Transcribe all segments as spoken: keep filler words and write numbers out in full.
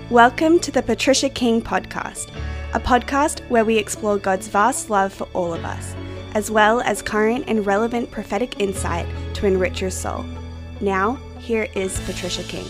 Welcome to the Patricia King Podcast, a podcast where we explore God's vast love for all of us, as well as current and relevant prophetic insight to enrich your soul. Now, here is Patricia King.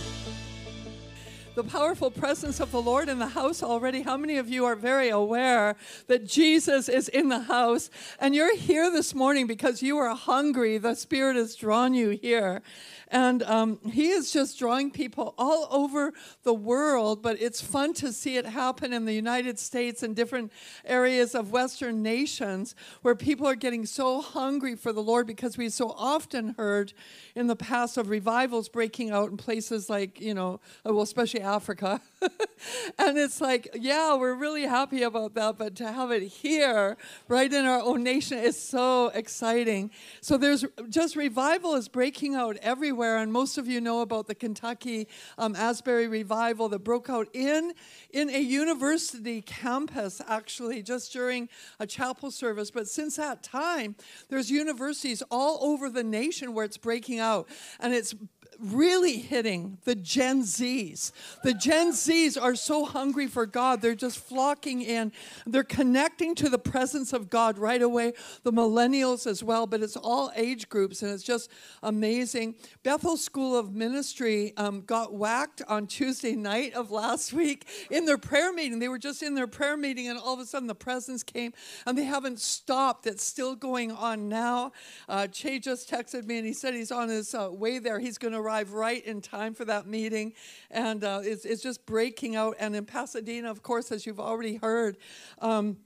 The powerful presence of the Lord in the house already. How many of you are very aware that Jesus is in the house? And you're here this morning because you are hungry. The Spirit has drawn you here. And um, he is just drawing people all over the world, but it's fun to see it happen in the United States and different areas of Western nations where people are getting so hungry for the Lord, because we so often heard in the past of revivals breaking out in places like, you know, well, especially Africa. And it's like, yeah, we're really happy about that, but to have it here, right in our own nation, is so exciting. So there's just revival is breaking out everywhere, and most of you know about the Kentucky um, Asbury revival that broke out in, in a university campus, actually, just during a chapel service. But since that time, there's universities all over the nation where it's breaking out, and it's really hitting the Gen Zs. The Gen Zs are so hungry for God. They're just flocking in. They're connecting to the presence of God right away. The millennials as well, but it's all age groups, and it's just amazing. Bethel School of Ministry um, got whacked on Tuesday night of last week in their prayer meeting. They were just in their prayer meeting, and all of a sudden the presence came, and they haven't stopped. It's still going on now. Uh, Che just texted me, and he said he's on his uh, way there. He's going to arrive right in time for that meeting, and uh, it's, it's just breaking out. And in Pasadena, of course, as you've already heard, um,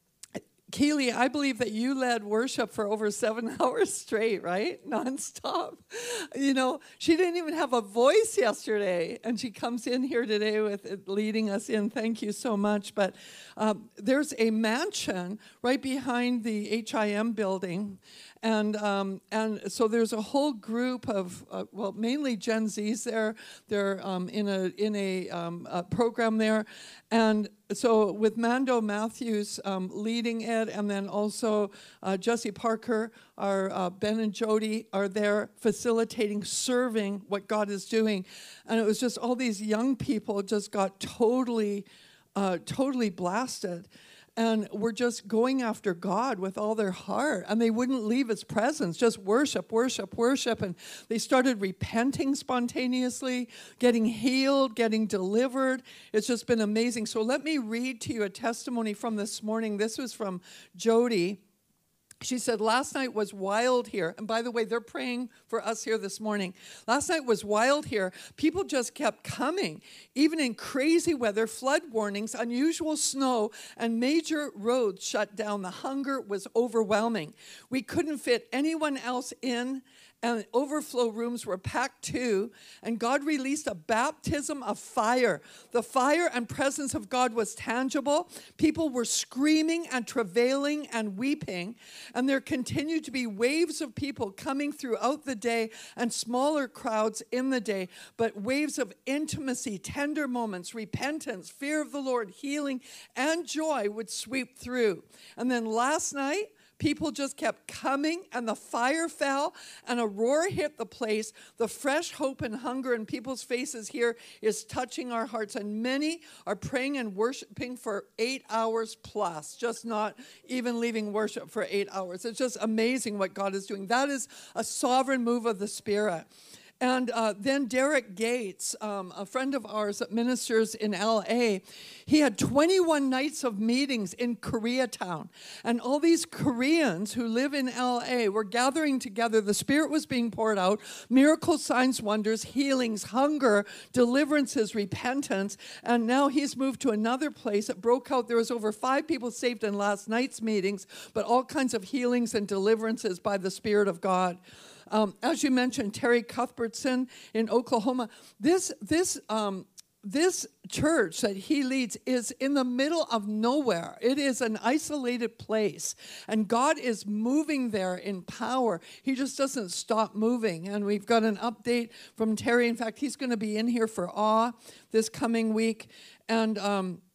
Keely, I believe that you led worship for over seven hours straight, right? Nonstop. You know, she didn't even have a voice yesterday, and she comes in here today with it leading us in. Thank you so much. But um, there's a mansion right behind the H I M building. And um, and so there's a whole group of, uh, well, mainly Gen Zs there. They're um, in a in a, um, a program there. And so with Mando Matthews um, leading it, and then also uh, Jesse Parker, our uh, Ben and Jody are there facilitating, serving what God is doing. And it was just all these young people just got totally, uh, totally blasted. And we're just going after God with all their heart. And they wouldn't leave his presence, just worship, worship, worship. And they started repenting spontaneously, getting healed, getting delivered. It's just been amazing. So let me read to you a testimony from this morning. This was from Jody. She said, last night was wild here. And by the way, they're praying for us here this morning. Last night was wild here. People just kept coming, even in crazy weather, flood warnings, unusual snow, and major roads shut down. The hunger was overwhelming. We couldn't fit anyone else in, and overflow rooms were packed too, and God released a baptism of fire. The fire and presence of God was tangible. People were screaming and travailing and weeping, and there continued to be waves of people coming throughout the day and smaller crowds in the day, but waves of intimacy, tender moments, repentance, fear of the Lord, healing, and joy would sweep through. And then last night, people just kept coming, and the fire fell, and a roar hit the place. The fresh hope and hunger in people's faces here is touching our hearts, and many are praying and worshiping for eight hours plus, just not even leaving worship for eight hours. It's just amazing what God is doing. That is a sovereign move of the Spirit. And uh, then Derek Gates, um, a friend of ours that ministers in L A, he had twenty-one nights of meetings in Koreatown. And all these Koreans who live in L A were gathering together. The Spirit was being poured out. Miracles, signs, wonders, healings, hunger, deliverances, repentance. And now he's moved to another place. It broke out. There was over five people saved in last night's meetings, but all kinds of healings and deliverances by the Spirit of God. Um, as you mentioned, Terry Cuthbertson in Oklahoma. This this um, this church that he leads is in the middle of nowhere. It is an isolated place, and God is moving there in power. He just doesn't stop moving. And we've got an update from Terry. In fact, he's going to be in here for Awe this coming week, and Um,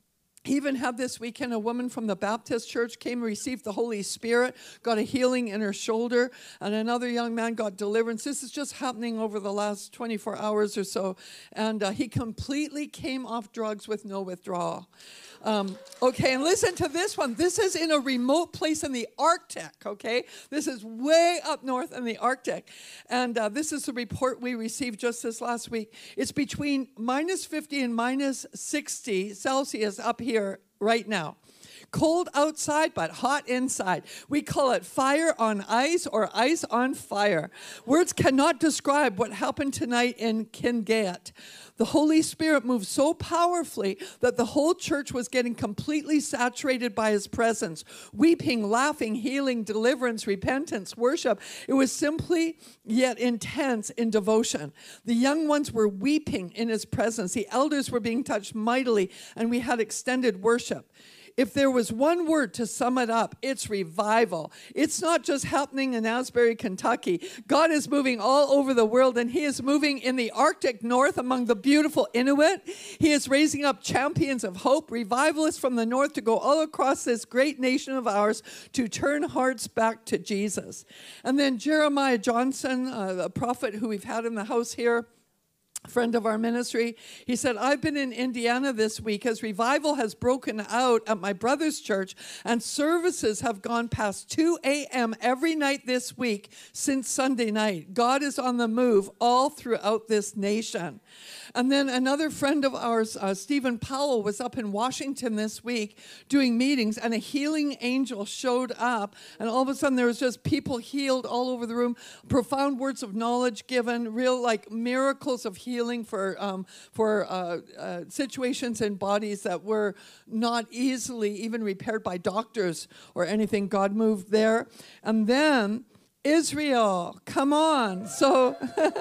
He even had this weekend a woman from the Baptist church came and received the Holy Spirit, got a healing in her shoulder, and another young man got deliverance. This is just happening over the last twenty-four hours or so. And uh, he completely came off drugs with no withdrawal. Um, okay, and listen to this one. This is in a remote place in the Arctic, okay? This is way up north in the Arctic. And uh, this is the report we received just this last week. It's between minus fifty and minus sixty Celsius up here right now. Cold outside, but hot inside. We call it fire on ice or ice on fire. Words cannot describe what happened tonight in Kingaet. The Holy Spirit moved so powerfully that the whole church was getting completely saturated by his presence. Weeping, laughing, healing, deliverance, repentance, worship. It was simply yet intense in devotion. The young ones were weeping in his presence. The elders were being touched mightily, and we had extended worship. If there was one word to sum it up, it's revival. It's not just happening in Asbury, Kentucky. God is moving all over the world, and he is moving in the Arctic North among the beautiful Inuit. He is raising up champions of hope, revivalists from the north to go all across this great nation of ours to turn hearts back to Jesus. And then Jeremiah Johnson, uh, the prophet who we've had in the house here, friend of our ministry, he said, I've been in Indiana this week as revival has broken out at my brother's church, and services have gone past two a.m. every night this week since Sunday night. God is on the move all throughout this nation. And then another friend of ours, uh, Stephen Powell, was up in Washington this week doing meetings, and a healing angel showed up, and all of a sudden there was just people healed all over the room, profound words of knowledge given, real like miracles of healing for um, for uh, uh, situations in bodies that were not easily even repaired by doctors or anything. God moved there. And then Israel, come on. So...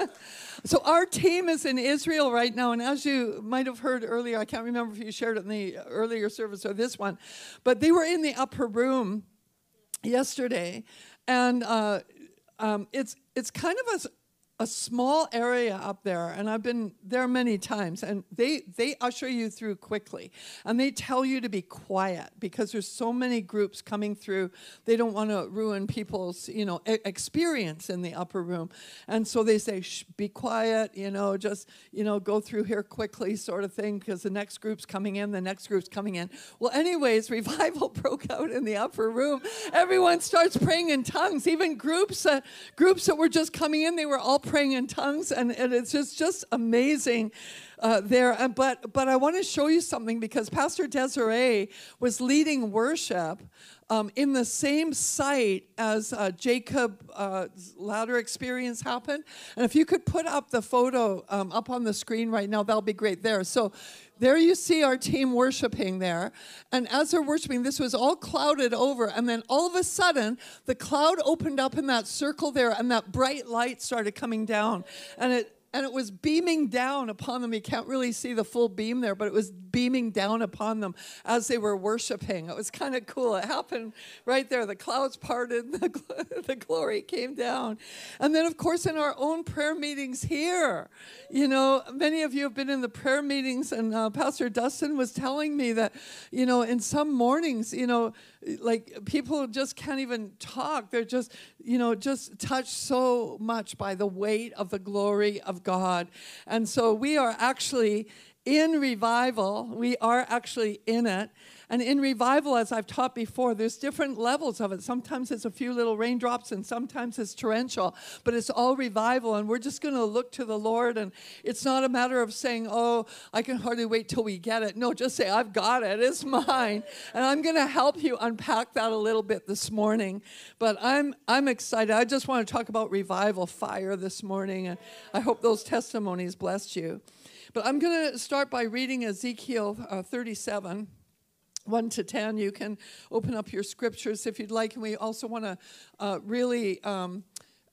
So our team is in Israel right now, and as you might have heard earlier, I can't remember if you shared it in the earlier service or this one, but they were in the upper room yesterday, and uh, um, it's it's kind of a, a small area up there, and I've been there many times, and they, they usher you through quickly, and they tell you to be quiet because there's so many groups coming through. They don't want to ruin people's, you know, e- experience in the upper room, and so they say, shh, be quiet, you know, just, you know, go through here quickly sort of thing because the next group's coming in, the next group's coming in. Well, anyways, revival broke out in the upper room. Everyone starts praying in tongues, even groups that, groups that were just coming in, they were all praying in tongues, and, and it's just, just amazing uh, there. And, but but I want to show you something because Pastor Desiree was leading worship um, in the same site as uh, Jacob's uh, ladder experience happened. And if you could put up the photo um, up on the screen right now, that'll be great there. So there you see our team worshiping there. And as they're worshiping, this was all clouded over. And then all of a sudden, the cloud opened up in that circle there, and that bright light started coming down. And it and it was beaming down upon them. You can't really see the full beam there, but it was beaming down upon them as they were worshiping. It was kind of cool. It happened right there. The clouds parted, the, gl- the glory came down. And then, of course, in our own prayer meetings here, you know, many of you have been in the prayer meetings, and uh, Pastor Dustin was telling me that, you know, in some mornings, you know, like people just can't even talk. They're just, you know, just touched so much by the weight of the glory of God. And so we are actually in revival. We are actually in it. And in revival, as I've taught before, there's different levels of it. Sometimes it's a few little raindrops, and sometimes it's torrential. But it's all revival, and we're just going to look to the Lord. And it's not a matter of saying, oh, I can hardly wait till we get it. No, just say, I've got it. It's mine. And I'm going to help you unpack that a little bit this morning. But I'm I'm excited. I just want to talk about revival fire this morning, and I hope those testimonies blessed you. But I'm going to start by reading Ezekiel uh, thirty-seven. one to ten. You can open up your scriptures if you'd like. And we also want to uh, really um,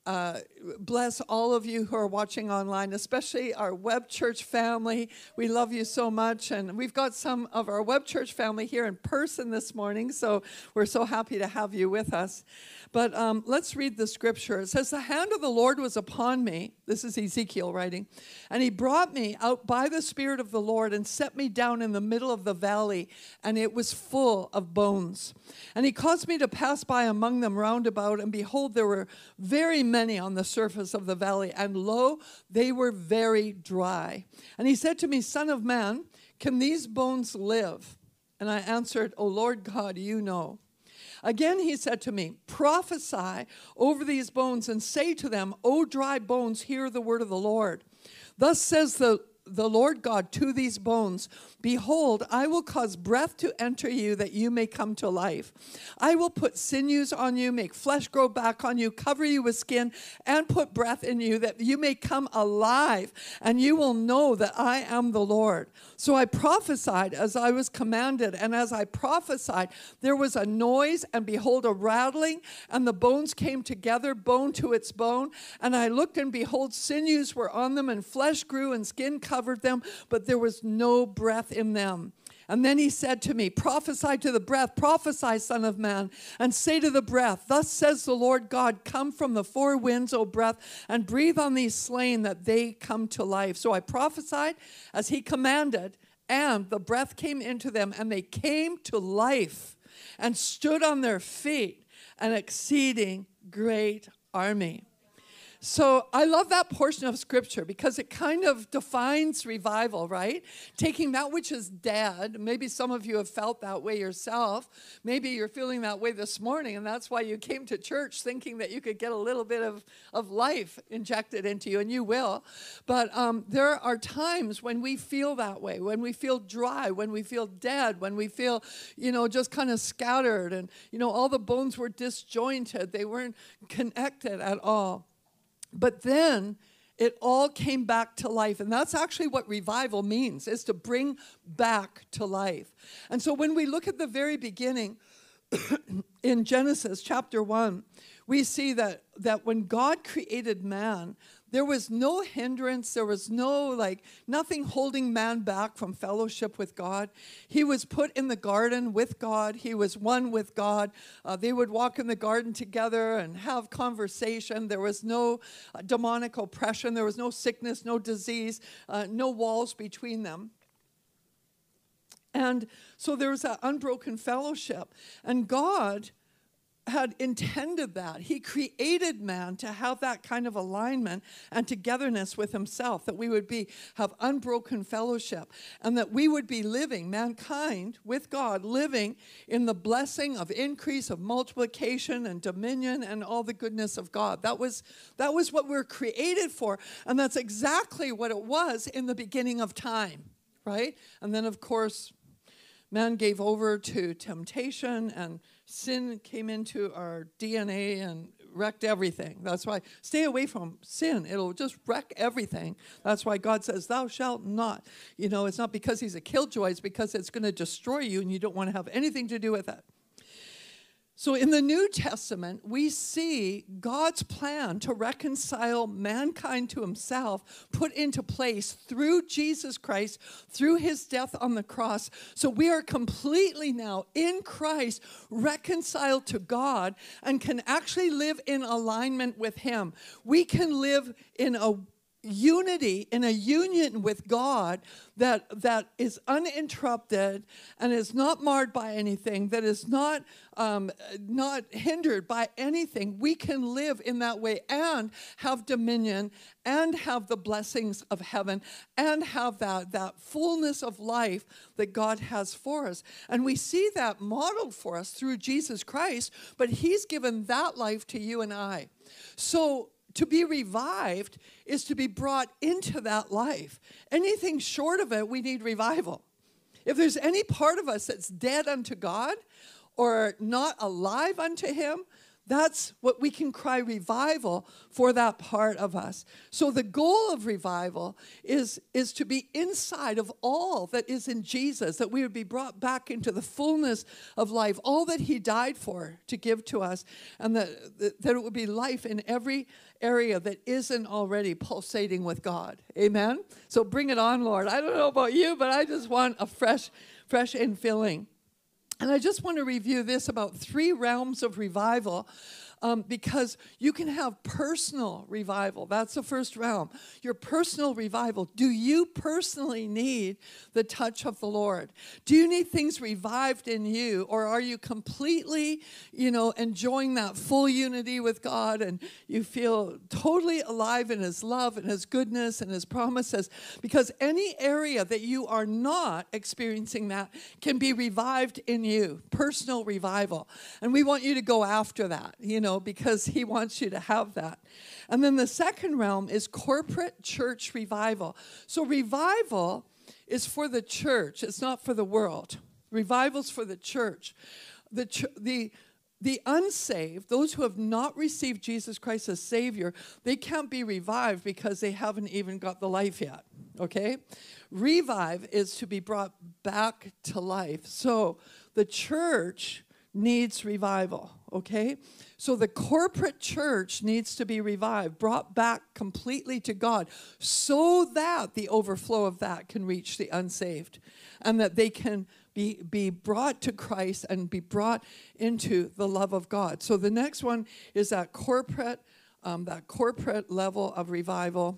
uh, bless all of you who are watching online, especially our Web Church family. We love you so much. And we've got some of our Web Church family here in person this morning, so we're so happy to have you with us. But um, let's read the scripture. It says, the hand of the Lord was upon me. This is Ezekiel writing. And he brought me out by the Spirit of the Lord and set me down in the middle of the valley, and it was full of bones. And he caused me to pass by among them round about, and behold, there were very many on the surface of the valley, and lo, they were very dry. And he said to me, Son of man, can these bones live? And I answered, O Lord God, you know. Again he said to me, prophesy over these bones and say to them, O dry bones, hear the word of the Lord. Thus says the, the Lord God to these bones, behold, I will cause breath to enter you that you may come to life. I will put sinews on you, make flesh grow back on you, cover you with skin, and put breath in you that you may come alive, and you will know that I am the Lord. So I prophesied as I was commanded, and as I prophesied, there was a noise, and behold, a rattling, and the bones came together, bone to its bone. And I looked, and behold, sinews were on them, and flesh grew, and skin covered them, but there was no breath in them. And then he said to me, prophesy to the breath, prophesy, son of man, and say to the breath, thus says the Lord God, come from the four winds, O breath, and breathe on these slain that they come to life. So I prophesied as he commanded, and the breath came into them, and they came to life and stood on their feet, an exceeding great army. So I love that portion of scripture because it kind of defines revival, right? Taking that which is dead. Maybe some of you have felt that way yourself. Maybe you're feeling that way this morning, and that's why you came to church thinking that you could get a little bit of, of life injected into you, and you will. But um, there are times when we feel that way, when we feel dry, when we feel dead, when we feel, you know, just kind of scattered, and, you know, all the bones were disjointed. They weren't connected at all. But then it all came back to life. And that's actually what revival means, is to bring back to life. And so when we look at the very beginning in Genesis chapter one, we see that, that when God created man, there was no hindrance. There was no, like, nothing holding man back from fellowship with God. He was put in the garden with God. He was one with God. Uh, they would walk in the garden together and have conversation. There was no uh, demonic oppression. There was no sickness, no disease, uh, no walls between them. And so there was that unbroken fellowship. And God had intended that. He created man to have that kind of alignment and togetherness with himself, that we would be have unbroken fellowship, and that we would be living, mankind with God, living in the blessing of increase, of multiplication and dominion and all the goodness of God. That was, that was what we were created for, and that's exactly what it was in the beginning of time, right? And then, of course, man gave over to temptation, and sin came into our D N A and wrecked everything. That's why stay away from sin. It'll just wreck everything. That's why God says, thou shalt not. You know, it's not because he's a killjoy. It's because it's going to destroy you, and you don't want to have anything to do with it. So in the New Testament, we see God's plan to reconcile mankind to himself put into place through Jesus Christ, through his death on the cross. So we are completely now in Christ reconciled to God and can actually live in alignment with him. We can live in a unity, in a union with God that that is uninterrupted and is not marred by anything, that is not um, not hindered by anything. We can live in that way and have dominion and have the blessings of heaven and have that, that fullness of life that God has for us. And we see that modeled for us through Jesus Christ, but he's given that life to you and I. So to be revived is to be brought into that life. Anything short of it, we need revival. If there's any part of us that's dead unto God or not alive unto him, That's what we can cry revival for, that part of us. So the goal of revival is, is to be inside of all that is in Jesus, that we would be brought back into the fullness of life, all that he died for to give to us, and that, that it would be life in every area that isn't already pulsating with God. Amen? So bring it on, Lord. I don't know about you, but I just want a fresh, fresh infilling. And I just want to review this about three realms of revival, um, because you can have personal revival. That's the first realm. Your personal revival. Do you personally need the touch of the Lord? Do you need things revived in you? Or are you completely, you know, enjoying that full unity with God, and you feel totally alive in his love and his goodness and his promises? Because any area that you are not experiencing that can be revived in you. Personal revival. And we want you to go after that, you know, because he wants you to have that. And then the second realm is corporate church revival. So revival is for the church. It's not for the world. Revival's for the church. The ch- the The unsaved, those who have not received Jesus Christ as Savior, they can't be revived because they haven't even got the life yet, okay? Revive is to be brought back to life. So the church needs revival, okay? So the corporate church needs to be revived, brought back completely to God, so that the overflow of that can reach the unsaved, and that they can be, be brought to Christ and be brought into the love of God. So the next one is that corporate, um, that corporate level of revival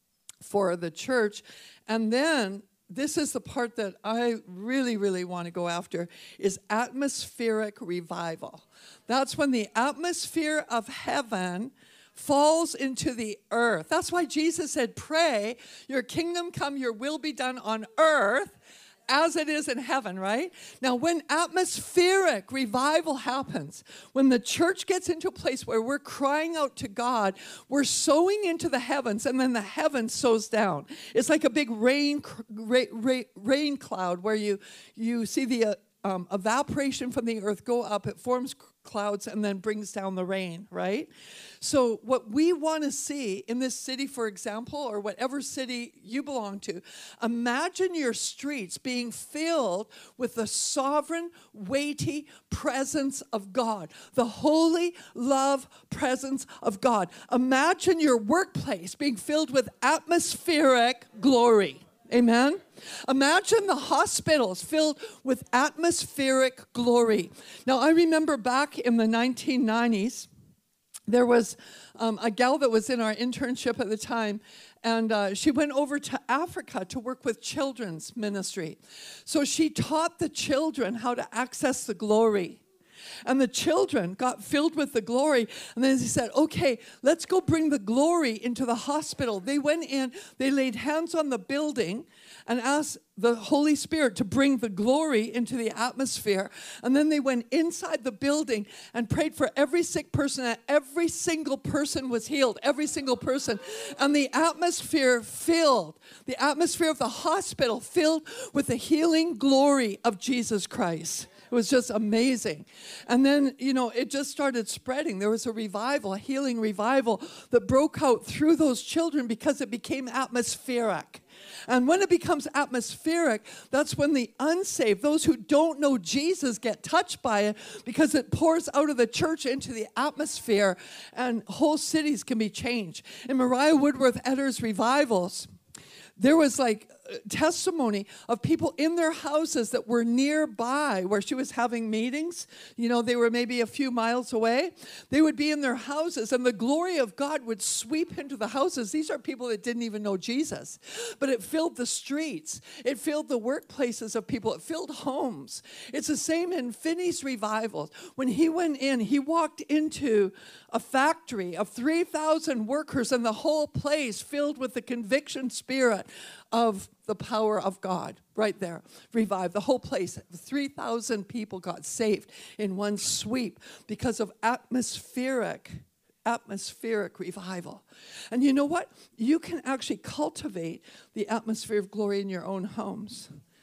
for the church. And then this is the part that I really, really want to go after, is atmospheric revival. That's when the atmosphere of heaven falls into the earth. That's why Jesus said, pray, your kingdom come, your will be done on earth as it is in heaven, right? Now, when atmospheric revival happens, when the church gets into a place where we're crying out to God, we're sowing into the heavens, and then the heavens sows down. It's like a big rain rain, rain cloud where you, you see the uh, um, evaporation from the earth go up, it forms clouds, and then brings down the rain, right? So what we want to see in this city, for example, or whatever city you belong to, imagine your streets being filled with the sovereign, weighty presence of God, the holy love presence of God. Imagine your workplace being filled with atmospheric glory. Amen? Imagine the hospitals filled with atmospheric glory. Now, I remember back in the nineteen nineties, there was um, a gal that was in our internship at the time, and uh, she went over to Africa to work with children's ministry. So she taught the children how to access the glory. And the children got filled with the glory. And then he said, okay, let's go bring the glory into the hospital. They went in, they laid hands on the building and asked the Holy Spirit to bring the glory into the atmosphere. And then they went inside the building and prayed for every sick person, and every single person was healed, every single person. And the atmosphere filled, the atmosphere of the hospital filled with the healing glory of Jesus Christ. It was just amazing. And then, you know, it just started spreading. There was a revival, a healing revival that broke out through those children because it became atmospheric. And when it becomes atmospheric, that's when the unsaved, those who don't know Jesus, get touched by it, because it pours out of the church into the atmosphere, and whole cities can be changed. In Mariah Woodworth Etter's revivals, there was like testimony of people in their houses that were nearby where she was having meetings. You know, they were maybe a few miles away. They would be in their houses, and the glory of God would sweep into the houses. These are people that didn't even know Jesus, but it filled the streets. It filled the workplaces of people. It filled homes. It's the same in Finney's revivals. When he went in, he walked into a factory of three thousand workers, and the whole place filled with the conviction spirit of the power of God. Right there, revived the whole place. three thousand people got saved in one sweep because of atmospheric, atmospheric revival. And you know what? You can actually cultivate the atmosphere of glory in your own homes.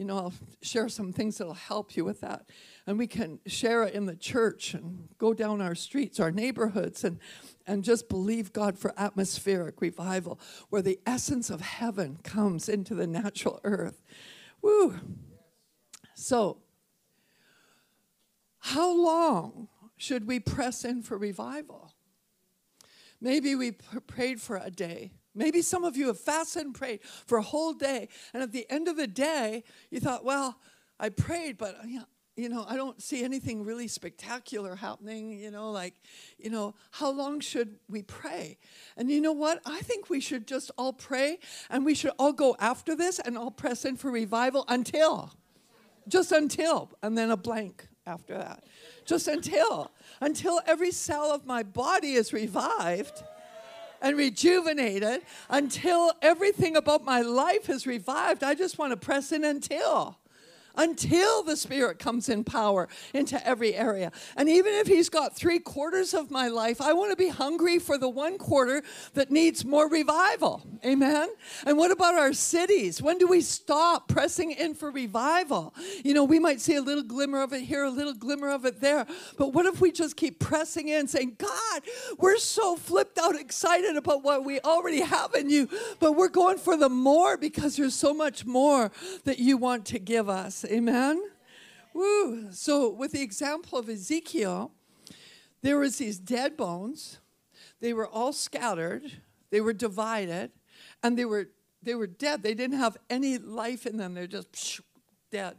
you know, I'll share some things that'll help you with that. And we can share it in the church and go down our streets, our neighborhoods, and, and just believe God for atmospheric revival, where the essence of heaven comes into the natural earth. Woo! So, how long should we press in for revival? Maybe we p- prayed for a day. Maybe some of you have fasted and prayed for a whole day. And at the end of the day, you thought, well, I prayed, but you know, I don't see anything really spectacular happening. You know, like, you know, how long should we pray? And you know what? I think we should just all pray, and we should all go after this and all press in for revival until, just until, and then a blank after that. Just until, until every cell of my body is revived and rejuvenated, until everything about my life is revived. I just want to press in until. Until the Spirit comes in power into every area. And even if he's got three quarters of my life, I want to be hungry for the one quarter that needs more revival. Amen? And what about our cities? When do we stop pressing in for revival? You know, we might see a little glimmer of it here, a little glimmer of it there. But what if we just keep pressing in, saying, God, we're so flipped out excited about what we already have in you, but we're going for the more because there's so much more that you want to give us. Amen? Woo. So with the example of Ezekiel, there was these dead bones. They were all scattered. They were divided. And they were they were dead. They didn't have any life in them. They're just psh, dead.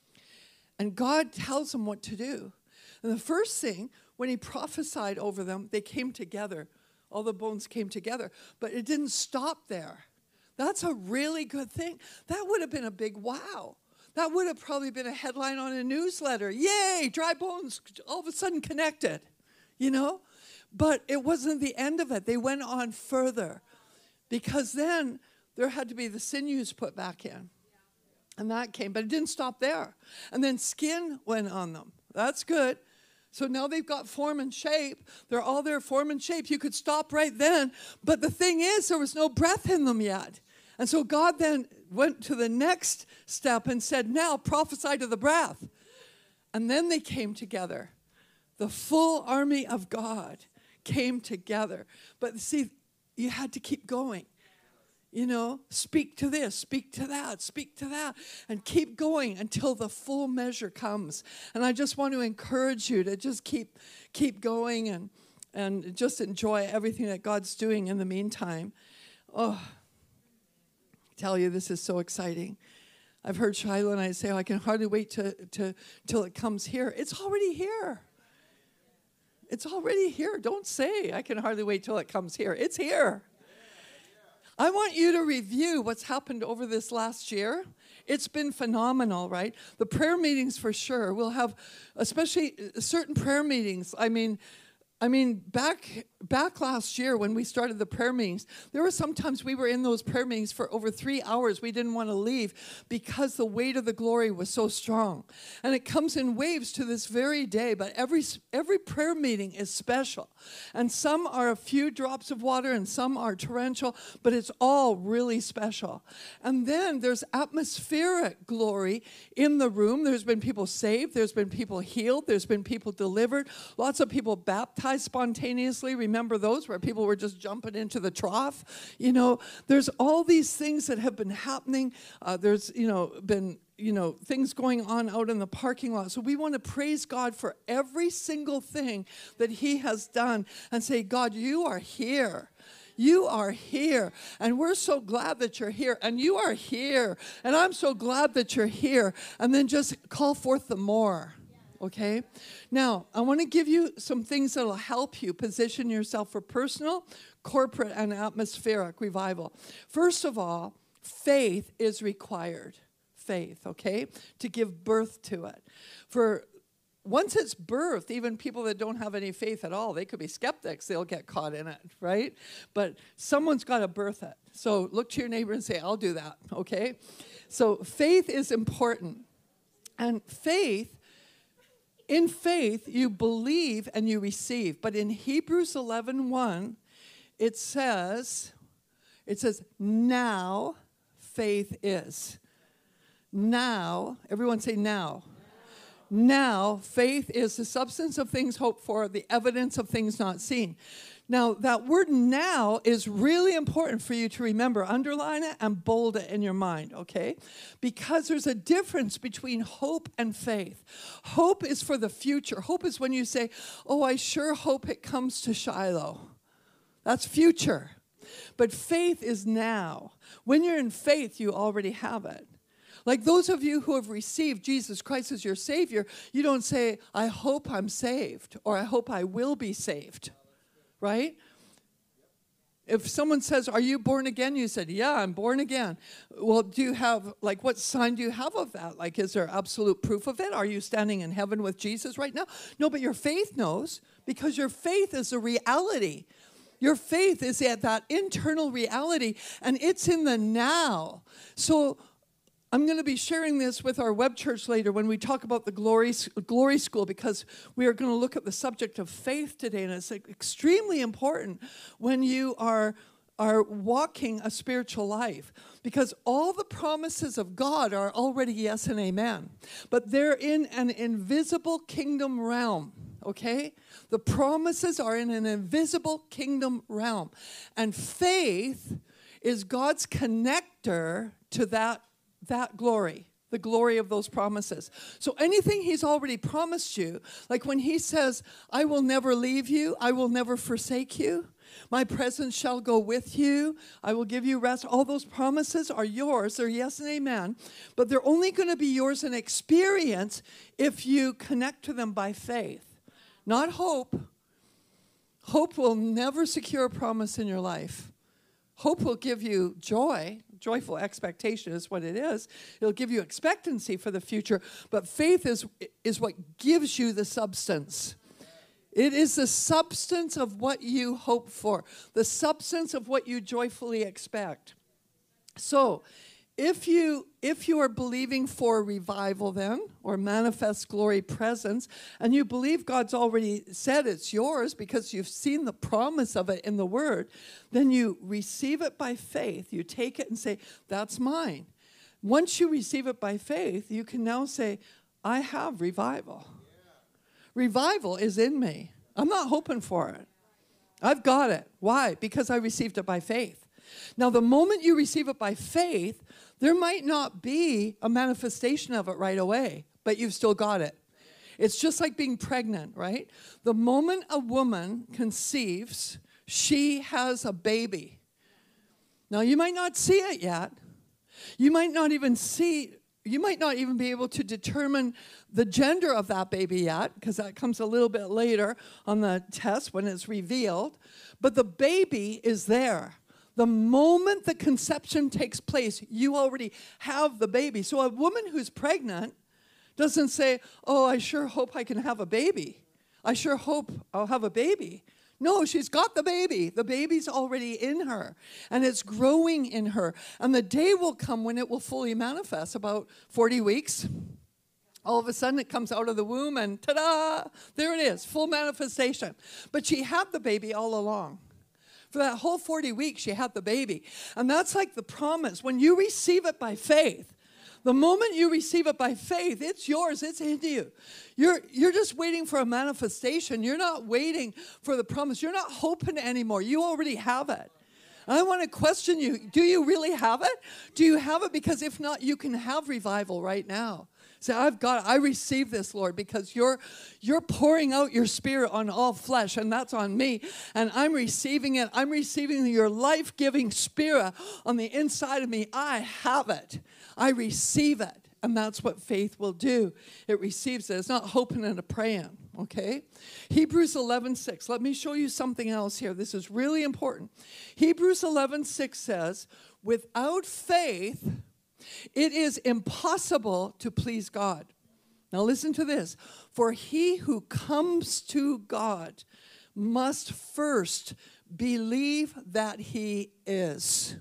And God tells them what to do. And the first thing, when he prophesied over them, they came together. All the bones came together. But it didn't stop there. That's a really good thing. That would have been a big wow. That would have probably been a headline on a newsletter. Yay, dry bones all of a sudden connected, you know? But it wasn't the end of it. They went on further because then there had to be the sinews put back in. And that came, but it didn't stop there. And then skin went on them. That's good. So now they've got form and shape. They're all their form and shape. You could stop right then. But the thing is, there was no breath in them yet. And so God then went to the next step and said, now prophesy to the breath. And then they came together. The full army of God came together. But see, you had to keep going. You know, speak to this, speak to that, speak to that, and keep going until the full measure comes. And I just want to encourage you to just keep keep going and, and just enjoy everything that God's doing in the meantime. Oh, tell you, this is so exciting. I've heard Shiloh and I say, oh, I can hardly wait to, to till it comes here. It's already here. It's already here. Don't say, I can hardly wait till it comes here. It's here. I want you to review what's happened over this last year. It's been phenomenal, right? The prayer meetings for sure. We'll have, especially certain prayer meetings. I mean, I mean, back back last year when we started the prayer meetings, there were sometimes we were in those prayer meetings for over three hours. We didn't want to leave because the weight of the glory was so strong. And it comes in waves to this very day, but every every prayer meeting is special. And some are a few drops of water and some are torrential, but it's all really special. And then there's atmospheric glory in the room. There's been people saved. There's been people healed. There's been people delivered. Lots of people baptized spontaneously. Remember those where people were just jumping into the trough? You know, there's all these things that have been happening. Uh, there's, you know, been, you know, things going on out in the parking lot. So we want to praise God for every single thing that he has done and say, God, you are here. You are here, and we're so glad that you're here, and you are here, and I'm so glad that you're here, and then just call forth the more. Okay? Now, I want to give you some things that will help you position yourself for personal, corporate, and atmospheric revival. First of all, faith is required. Faith, okay? To give birth to it. For once it's birthed, even people that don't have any faith at all, they could be skeptics, they'll get caught in it, right? But someone's got to birth it. So look to your neighbor and say, I'll do that, okay? So faith is important. And faith, in faith, you believe and you receive. But in Hebrews eleven one, it says, it says, now faith is. Now, everyone say now. Now, faith is the substance of things hoped for, the evidence of things not seen. Now, that word now is really important for you to remember. Underline it and bold it in your mind, okay? Because there's a difference between hope and faith. Hope is for the future. Hope is when you say, oh, I sure hope it comes to Shiloh. That's future. But faith is now. When you're in faith, you already have it. Like those of you who have received Jesus Christ as your Savior, you don't say, I hope I'm saved, or I hope I will be saved, right? If someone says, are you born again? You said, yeah, I'm born again. Well, do you have, like, what sign do you have of that? Like, is there absolute proof of it? Are you standing in heaven with Jesus right now? No, but your faith knows, because your faith is a reality. Your faith is at that internal reality, and it's in the now. So I'm going to be sharing this with our web church later when we talk about the glory, glory school, because we are going to look at the subject of faith today, and it's extremely important when you are, are walking a spiritual life, because all the promises of God are already yes and amen, but they're in an invisible kingdom realm, okay? The promises are in an invisible kingdom realm, and faith is God's connector to that that glory, the glory of those promises. So anything he's already promised you, like when he says, I will never leave you, I will never forsake you, my presence shall go with you, I will give you rest, all those promises are yours, they're yes and amen, but they're only going to be yours in experience if you connect to them by faith, not hope. Hope will never secure a promise in your life. Hope will give you joy. Joyful expectation is what it is. It'll give you expectancy for the future, but faith is, is what gives you the substance. It is the substance of what you hope for, the substance of what you joyfully expect. So, if you if you are believing for revival then, or manifest glory presence, and you believe God's already said it's yours because you've seen the promise of it in the Word, then you receive it by faith. You take it and say, that's mine. Once you receive it by faith, you can now say, I have revival. Yeah. Revival is in me. I'm not hoping for it. I've got it. Why? Because I received it by faith. Now, the moment you receive it by faith, there might not be a manifestation of it right away, but you've still got it. It's just like being pregnant, right? The moment a woman conceives, she has a baby. Now, you might not see it yet. You might not even see, you might not even be able to determine the gender of that baby yet, because that comes a little bit later on the test when it's revealed. But the baby is there. The moment the conception takes place, you already have the baby. So a woman who's pregnant doesn't say, oh, I sure hope I can have a baby. I sure hope I'll have a baby. No, she's got the baby. The baby's already in her, and it's growing in her. And the day will come when it will fully manifest, about forty weeks. All of a sudden, it comes out of the womb, and ta-da, there it is, full manifestation. But she had the baby all along. For that whole forty weeks, she had the baby. And that's like the promise. When you receive it by faith, the moment you receive it by faith, it's yours, it's in you. You're, you're just waiting for a manifestation. You're not waiting for the promise. You're not hoping anymore. You already have it. I want to question you. Do you really have it? Do you have it? Because if not, you can have revival right now. Say, I've got it. I receive this, Lord, because you're you're pouring out your Spirit on all flesh, and that's on me. And I'm receiving it. I'm receiving your life-giving Spirit on the inside of me. I have it. I receive it. And that's what faith will do. It receives it. It's not hoping and a praying, okay? Hebrews eleven six. Let me show you something else here. This is really important. Hebrews eleven six says, without faith, it is impossible to please God. Now listen to this. For he who comes to God must first believe that he is.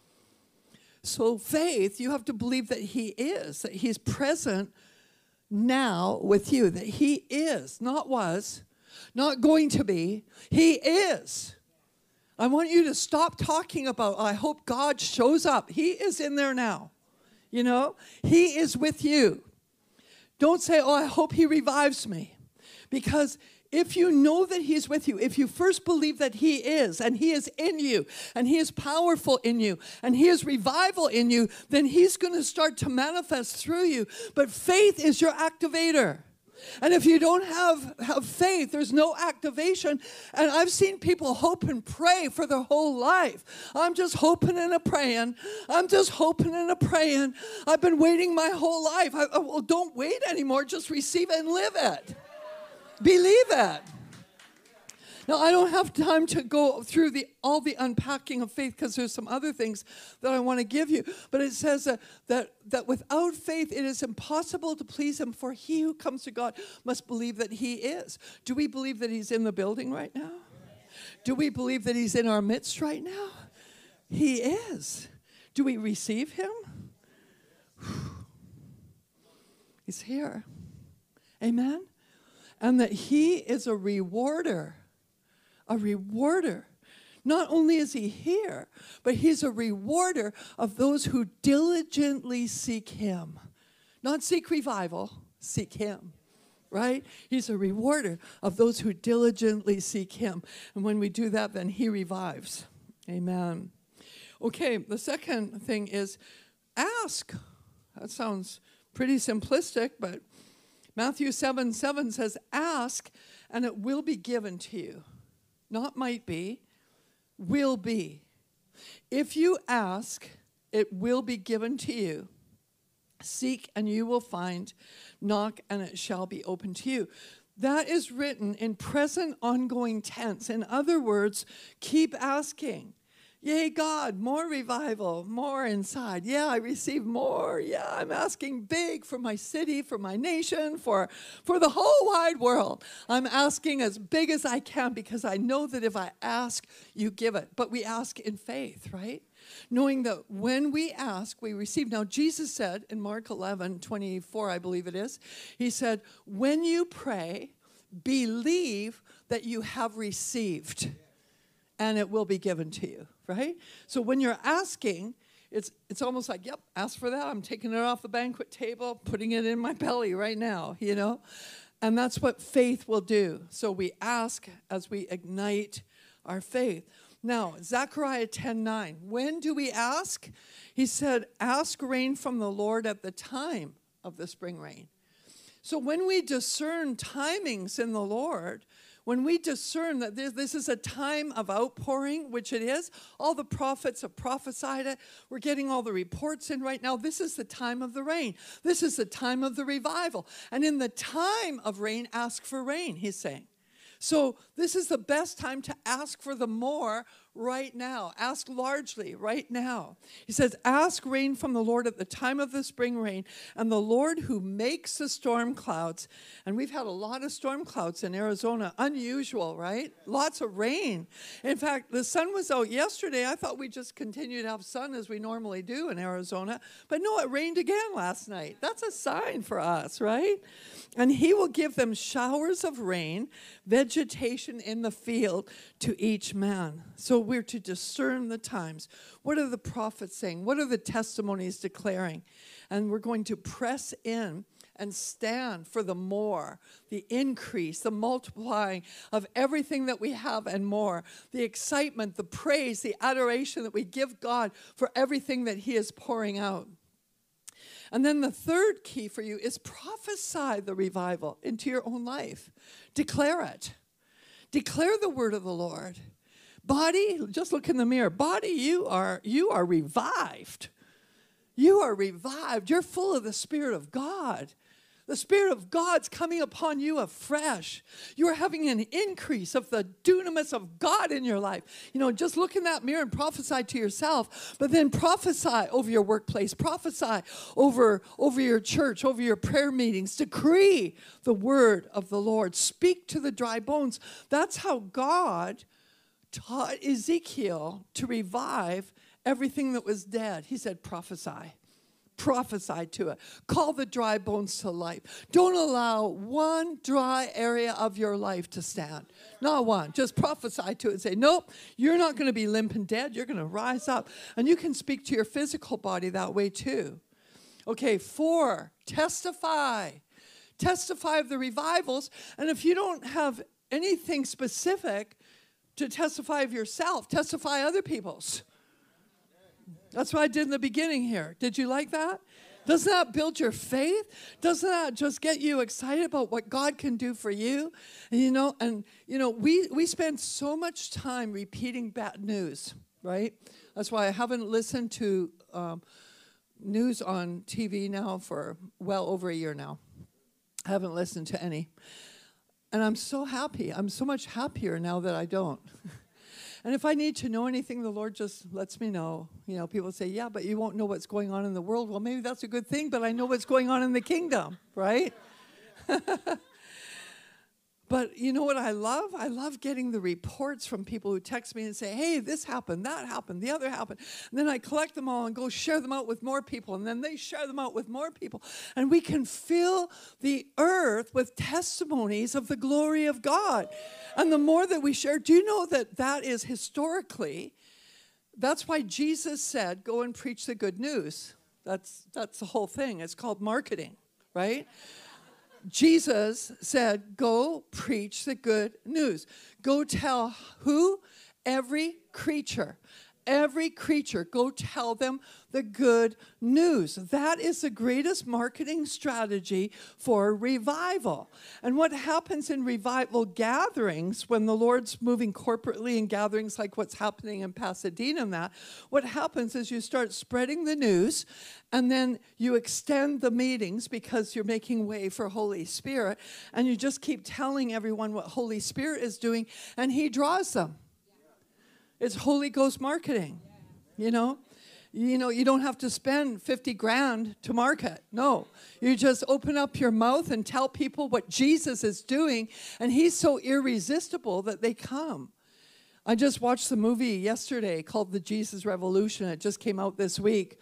So faith, you have to believe that he is, that he's present now with you, that he is, not was, not going to be, he is. I want you to stop talking about, I hope God shows up. He is in there now. You know, he is with you. Don't say, oh, I hope he revives me. Because if you know that he's with you, if you first believe that he is, and he is in you, and he is powerful in you, and he is revival in you, then he's going to start to manifest through you. But faith is your activator. And if you don't have, have faith, there's no activation. And I've seen people hope and pray for their whole life. I'm just hoping and a praying. I'm just hoping and a praying. I've been waiting my whole life. I, I, well, don't wait anymore. Just receive it and live it. Believe it. Now, I don't have time to go through the all the unpacking of faith because there's some other things that I want to give you. But it says uh, that, that without faith, it is impossible to please him, for he who comes to God must believe that he is. Do we believe that he's in the building right now? Do we believe that he's in our midst right now? He is. Do we receive him? He's here. Amen? And that he is a rewarder. A rewarder. Not only is he here, but he's a rewarder of those who diligently seek him. Not seek revival, seek him. Right? He's a rewarder of those who diligently seek him. And when we do that, then he revives. Amen. Okay, the second thing is ask. That sounds pretty simplistic, but Matthew seven seven says, ask, and it will be given to you. Not might be, will be. If you ask, it will be given to you. Seek, and you will find. Knock, and it shall be opened to you. That is written in present ongoing tense. In other words, keep asking. Yay, God, more revival, more inside. Yeah, I receive more. Yeah, I'm asking big for my city, for my nation, for, for the whole wide world. I'm asking as big as I can because I know that if I ask, you give it. But we ask in faith, right? Knowing that when we ask, we receive. Now, Jesus said in Mark eleven twenty-four, I believe it is, he said, when you pray, believe that you have received, and it will be given to you, right? So when you're asking, it's it's almost like, yep, ask for that. I'm taking it off the banquet table, putting it in my belly right now, you know? And that's what faith will do. So we ask as we ignite our faith. Now, Zechariah ten nine, when do we ask? He said, ask rain from the Lord at the time of the spring rain. So when we discern timings in the Lord, when we discern that this is a time of outpouring, which it is, all the prophets have prophesied it. We're getting all the reports in right now. This is the time of the rain. This is the time of the revival. And in the time of rain, ask for rain, he's saying. So this is the best time to ask for the more right now. Ask largely right now. He says, ask rain from the Lord at the time of the spring rain, and the Lord who makes the storm clouds. And we've had a lot of storm clouds in Arizona. Unusual, right? Lots of rain. In fact, the sun was out yesterday. I thought we'd just continue to have sun as we normally do in Arizona. But no, it rained again last night. That's a sign for us, right? And he will give them showers of rain, vegetation in the field to each man. So we're to discern the times. What are the prophets saying? What are the testimonies declaring? And we're going to press in and stand for the more, the increase, the multiplying of everything that we have and more, the excitement, the praise, the adoration that we give God for everything that he is pouring out. And then the third key for you is prophesy the revival into your own life. Declare it. Declare the word of the Lord. Body, just look in the mirror. Body, you are, you are revived. You are revived. You're full of the Spirit of God. The Spirit of God's coming upon you afresh. You're having an increase of the dunamis of God in your life. You know, just look in that mirror and prophesy to yourself, but then prophesy over your workplace, prophesy over, over your church, over your prayer meetings. Decree the word of the Lord. Speak to the dry bones. That's how God taught Ezekiel to revive everything that was dead. He said, prophesy. Prophesy to it. Call the dry bones to life. Don't allow one dry area of your life to stand. Not one. Just prophesy to it and say, nope, you're not going to be limp and dead. You're going to rise up. And you can speak to your physical body that way too. Okay, four, testify. Testify of the revivals. And if you don't have anything specific to testify of yourself, testify other people's. That's what I did in the beginning here. Did you like that? Doesn't that build your faith? Doesn't that just get you excited about what God can do for you? And, you know, and you know, we, we spend so much time repeating bad news, right? That's why I haven't listened to um, news on T V now for well over a year now. I haven't listened to any. And I'm so happy. I'm so much happier now that I don't. And if I need to know anything, the Lord just lets me know. You know, people say, yeah, but you won't know what's going on in the world. Well, maybe that's a good thing, but I know what's going on in the kingdom, right? But you know what I love? I love getting the reports from people who text me and say, hey, this happened, that happened, the other happened. And then I collect them all and go share them out with more people. And then they share them out with more people. And we can fill the earth with testimonies of the glory of God. And the more that we share, do you know that that is historically, that's why Jesus said, go and preach the good news. That's, that's the whole thing. It's called marketing, right? Jesus said, go preach the good news. Go tell who? Every creature. Every creature. Go tell them the good news. That is the greatest marketing strategy for revival. And what happens in revival gatherings, when the Lord's moving corporately in gatherings like what's happening in Pasadena and that, what happens is you start spreading the news, and then you extend the meetings because you're making way for Holy Spirit, and you just keep telling everyone what Holy Spirit is doing, and He draws them. It's Holy Ghost marketing, you know. You know, you don't have to spend fifty grand to market. No, you just open up your mouth and tell people what Jesus is doing, and He's so irresistible that they come. I just watched the movie yesterday called The Jesus Revolution. It just came out this week.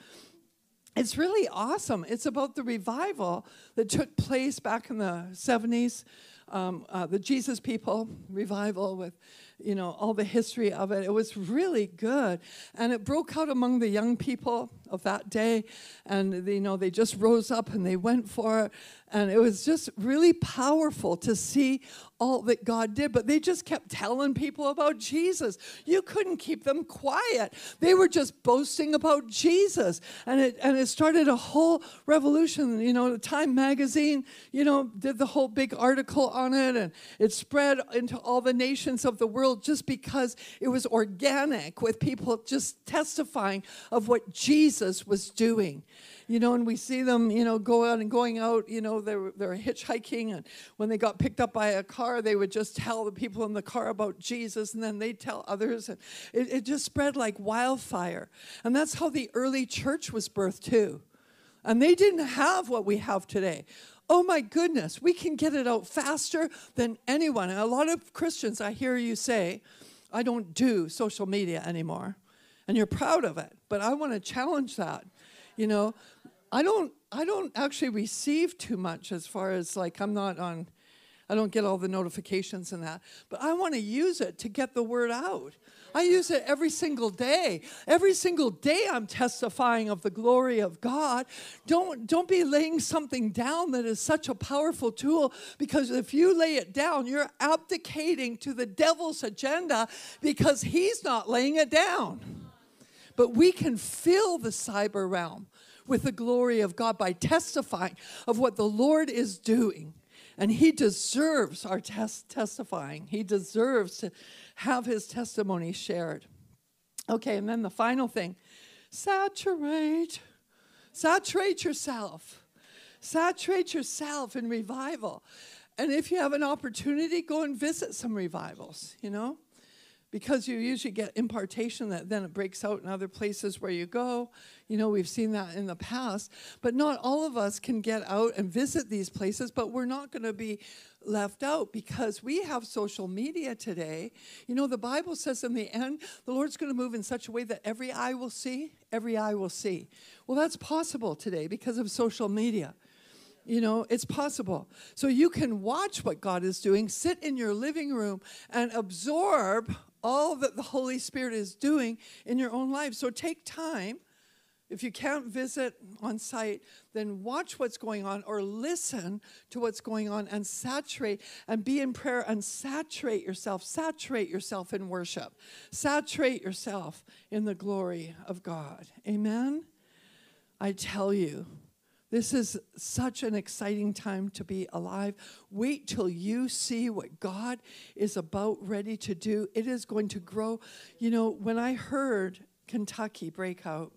It's really awesome. It's about the revival that took place back in the seventies, um, uh, the Jesus People revival with, you know, all the history of it. It was really good. And it broke out among the young people of that day. And, they, you know, they just rose up and they went for it. And it was just really powerful to see all that God did. But they just kept telling people about Jesus. You couldn't keep them quiet. They were just boasting about Jesus. And it and it started a whole revolution. You know, Time magazine, you know, did the whole big article on it. And it spread into all the nations of the world just because it was organic, with people just testifying of what Jesus was doing. You know, and we see them, you know, go out and going out, you know, they're, they're hitchhiking, and when they got picked up by a car, they would just tell the people in the car about Jesus, and then they'd tell others, and it, it just spread like wildfire. And that's how the early church was birthed too. And they didn't have what we have today. Oh my goodness, we can get it out faster than anyone. And a lot of Christians, I hear you say, I don't do social media anymore. And you're proud of it. But I want to challenge that. You know, I don't I don't actually receive too much as far as, like, I'm not on, I don't get all the notifications and that. But I want to use it to get the word out. I use it every single day. Every single day I'm testifying of the glory of God. Don't, don't be laying something down that is such a powerful tool, because if you lay it down, you're abdicating to the devil's agenda because he's not laying it down. But we can fill the cyber realm with the glory of God by testifying of what the Lord is doing. And He deserves our tes- testifying. He deserves to have His testimony shared. Okay, and then the final thing, saturate. Saturate yourself. Saturate yourself in revival. And if you have an opportunity, go and visit some revivals, you know. Because you usually get impartation that then it breaks out in other places where you go. You know, we've seen that in the past. But not all of us can get out and visit these places, but we're not going to be left out because we have social media today. You know, the Bible says in the end, the Lord's going to move in such a way that every eye will see, every eye will see. Well, that's possible today because of social media. You know, it's possible. So you can watch what God is doing, sit in your living room and absorb all that the Holy Spirit is doing in your own life. So take time If you can't visit on site, then watch what's going on or listen to what's going on and saturate and be in prayer and saturate yourself. Saturate yourself in worship. Saturate yourself in the glory of God. Amen? I tell you, this is such an exciting time to be alive. Wait till you see what God is about ready to do. It is going to grow. You know, when I heard Kentucky break out,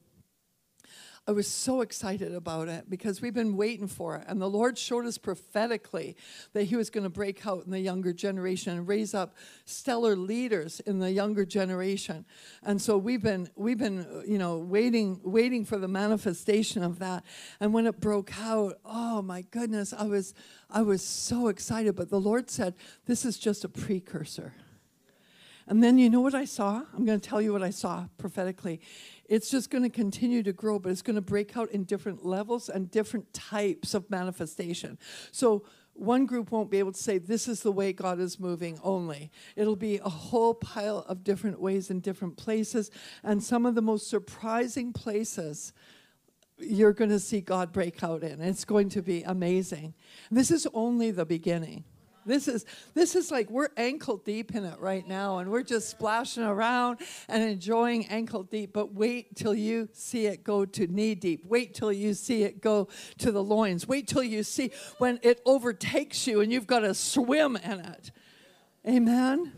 I was so excited about it because we've been waiting for it. And the Lord showed us prophetically that he was going to break out in the younger generation and raise up stellar leaders in the younger generation. And so we've been, we've been, you know, waiting, waiting for the manifestation of that. And when it broke out, oh my goodness, I was, I was so excited. But the Lord said, this is just a precursor. And then you know what I saw? I'm going to tell you what I saw prophetically. It's just going to continue to grow, but it's going to break out in different levels and different types of manifestation. So one group won't be able to say, this is the way God is moving only. It'll be a whole pile of different ways in different places. And some of the most surprising places you're going to see God break out in. It's going to be amazing. This is only the beginning. This is this is like we're ankle deep in it right now, and we're just splashing around and enjoying ankle deep. But wait till you see it go to knee deep. Wait till you see it go to the loins. Wait till you see when it overtakes you and you've got to swim in it. Amen?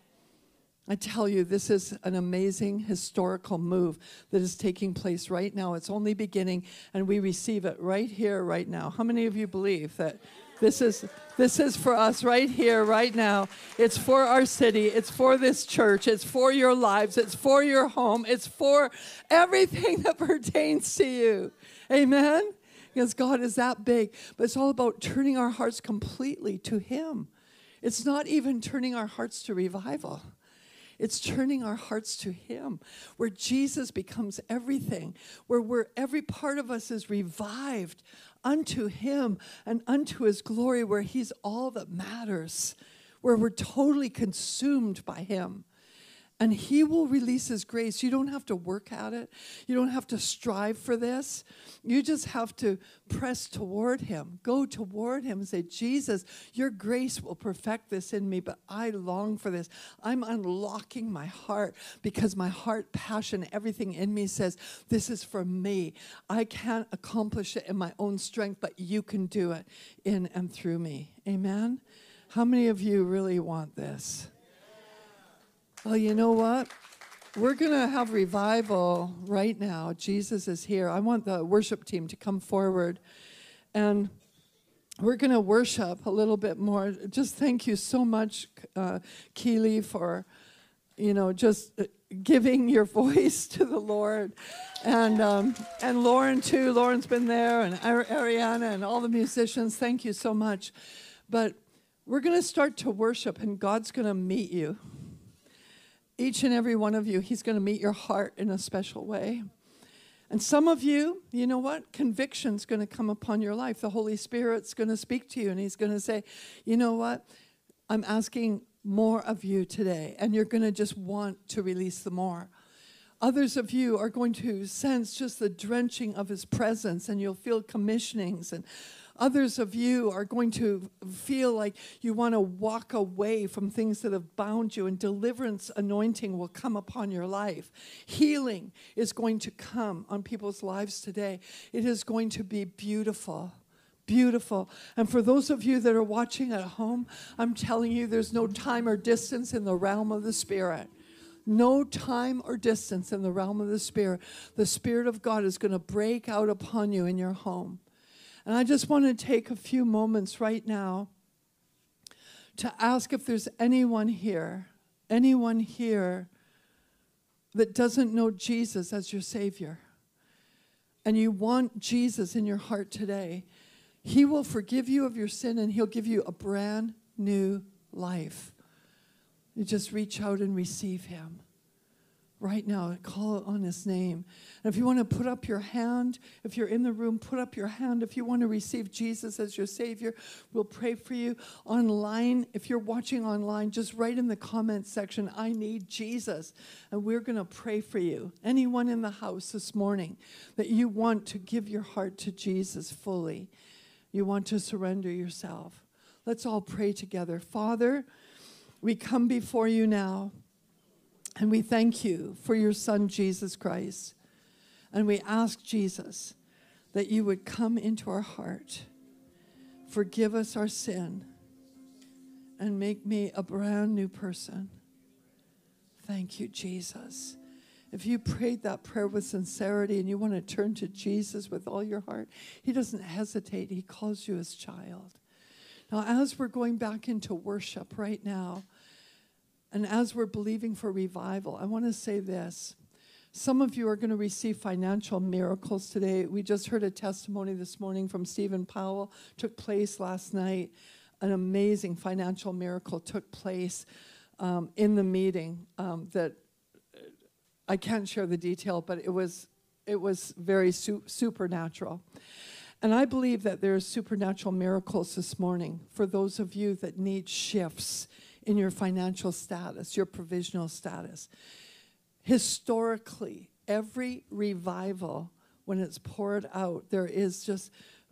I tell you, this is an amazing historical move that is taking place right now. It's only beginning, and we receive it right here, right now. How many of you believe that This is this is for us right here, right now. It's for our city. It's for this church. It's for your lives. It's for your home. It's for everything that pertains to you. Amen? Because God is that big. But it's all about turning our hearts completely to him. It's not even turning our hearts to revival. It's turning our hearts to him, where Jesus becomes everything, where we're, every part of us is revived unto him and unto his glory, where he's all that matters, where we're totally consumed by him. And he will release his grace. You don't have to work at it. You don't have to strive for this. You just have to press toward him. Go toward him and say, Jesus, your grace will perfect this in me, but I long for this. I'm unlocking my heart because my heart, passion, everything in me says, this is for me. I can't accomplish it in my own strength, but you can do it in and through me. Amen? How many of you really want this? Well, you know what? We're going to have revival right now. Jesus is here. I want the worship team to come forward. And we're going to worship a little bit more. Just thank you so much, uh, Keely, for, you know, just giving your voice to the Lord. And um, and Lauren, too. Lauren's been there. And Ariana and all the musicians. Thank you so much. But we're going to start to worship, and God's going to meet you. Each and every one of you, he's going to meet your heart in a special way. And some of you, you know what? Conviction's going to come upon your life. The Holy Spirit's going to speak to you, and he's going to say, you know what? I'm asking more of you today, and you're going to just want to release the more. Others of you are going to sense just the drenching of his presence, and you'll feel commissionings, and others of you are going to feel like you want to walk away from things that have bound you, and deliverance anointing will come upon your life. Healing is going to come on people's lives today. It is going to be beautiful. Beautiful. And for those of you that are watching at home, I'm telling you there's no time or distance in the realm of the Spirit. No time or distance in the realm of the Spirit. The Spirit of God is going to break out upon you in your home. And I just want to take a few moments right now to ask if there's anyone here, anyone here that doesn't know Jesus as your Savior, and you want Jesus in your heart today. He will forgive you of your sin, and he'll give you a brand new life. You just reach out and receive him right now. Call on his name. And if you want to put up your hand, if you're in the room, put up your hand. If you want to receive Jesus as your Savior, we'll pray for you. Online, if you're watching online, just write in the comments section, I need Jesus. And we're going to pray for you. Anyone in the house this morning that you want to give your heart to Jesus fully, you want to surrender yourself. Let's all pray together. Father, we come before you now. And we thank you for your Son, Jesus Christ. And we ask, Jesus, that you would come into our heart, forgive us our sin, and make me a brand new person. Thank you, Jesus. If you prayed that prayer with sincerity and you want to turn to Jesus with all your heart, he doesn't hesitate. He calls you his child. Now, as we're going back into worship right now, and as we're believing for revival, I want to say this. Some of you are going to receive financial miracles today. We just heard a testimony this morning from Stephen Powell. Took place last night. An amazing financial miracle took place um, in the meeting um, that I can't share the detail, but it was it was very su- supernatural. And I believe that there's supernatural miracles this morning for those of you that need shifts in your financial status, your provisional status. Historically, every revival, when it's poured out, there is just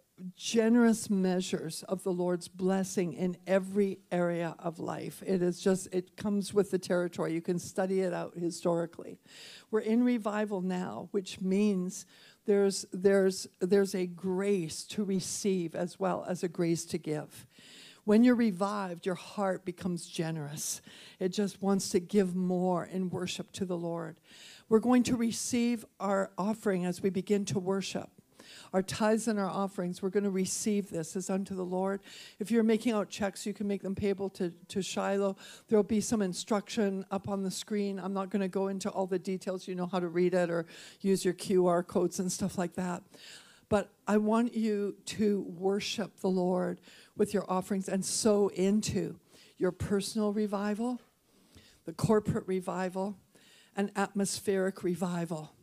generous measures of the Lord's blessing in every area of life. It is just, it comes with the territory. You can study it out historically. We're in revival now, which means there's, there's, there's a grace to receive as well as a grace to give. When you're revived, your heart becomes generous. It just wants to give more in worship to the Lord. We're going to receive our offering as we begin to worship. Our tithes and our offerings, we're going to receive this as unto the Lord. If you're making out checks, you can make them payable to, to Shiloh. There will be some instruction up on the screen. I'm not going to go into all the details. You know how to read it or use your Q R codes and stuff like that. But I want you to worship the Lord with your offerings and sow into your personal revival, the corporate revival, and atmospheric revival.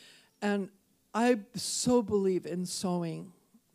And I so believe in sowing.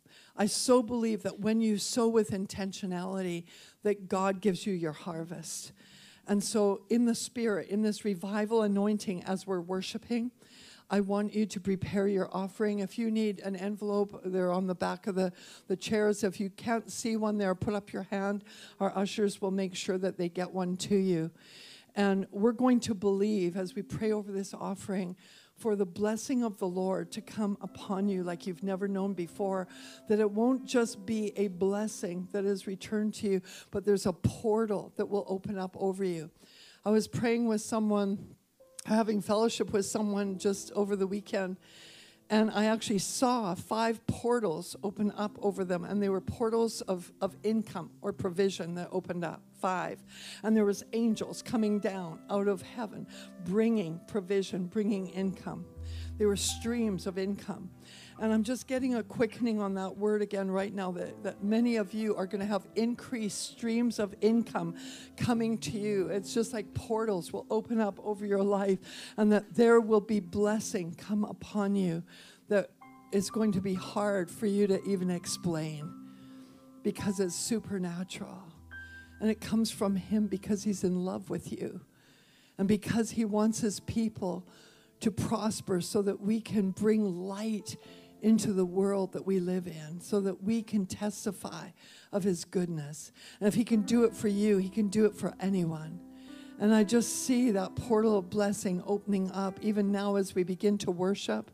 I so believe that when you sow with intentionality, that God gives you your harvest. And so in the Spirit, in this revival anointing as we're worshiping, I want you to prepare your offering. If you need an envelope, they're on the back of the, the chairs. If you can't see one there, put up your hand. Our ushers will make sure that they get one to you. And we're going to believe as we pray over this offering for the blessing of the Lord to come upon you like you've never known before, that it won't just be a blessing that is returned to you, but there's a portal that will open up over you. I was praying with someone, having fellowship with someone just over the weekend, and I actually saw five portals open up over them, and they were portals of, of income or provision that opened up, five. And there was angels coming down out of heaven, bringing provision, bringing income. There were streams of income. And I'm just getting a quickening on that word again right now, that, that many of you are going to have increased streams of income coming to you. It's just like portals will open up over your life, and that there will be blessing come upon you that is going to be hard for you to even explain because it's supernatural. And it comes from him because he's in love with you and because he wants his people to prosper so that we can bring light into the world that we live in, so that we can testify of his goodness. And if he can do it for you, he can do it for anyone. And I just see that portal of blessing opening up even now as we begin to worship.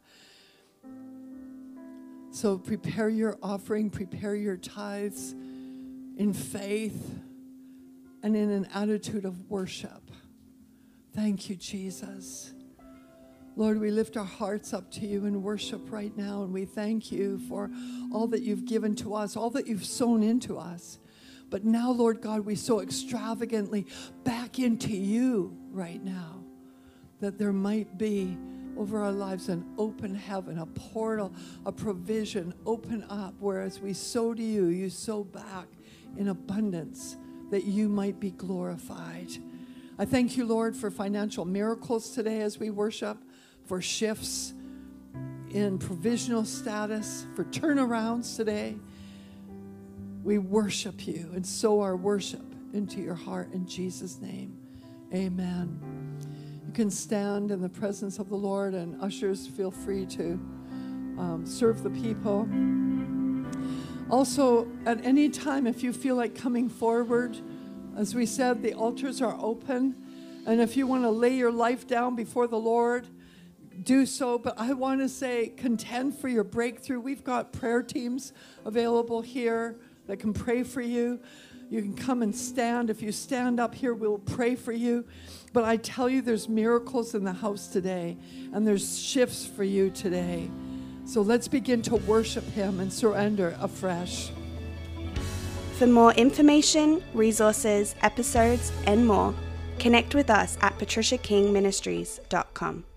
So prepare your offering, prepare your tithes in faith and in an attitude of worship. Thank you, Jesus. Lord, we lift our hearts up to you in worship right now, and we thank you for all that you've given to us, all that you've sown into us. But now, Lord God, we sow extravagantly back into you right now, that there might be over our lives an open heaven, a portal, a provision open up, whereas we sow to you, you sow back in abundance, that you might be glorified. I thank you, Lord, for financial miracles today as we worship, for shifts in provisional status, for turnarounds today. We worship you and sow our worship into your heart in Jesus' name. Amen. You can stand in the presence of the Lord, and ushers, feel free to um, serve the people. Also, at any time, if you feel like coming forward, as we said, the altars are open. And if you want to lay your life down before the Lord, do so. But I want to say, contend for your breakthrough. We've got prayer teams available here that can pray for you. You can come and stand. If you stand up here, we'll pray for you. But I tell you, there's miracles in the house today, and there's shifts for you today. So let's begin to worship him and surrender afresh. For more information, resources, episodes, and more, connect with us at patricia king ministries dot com.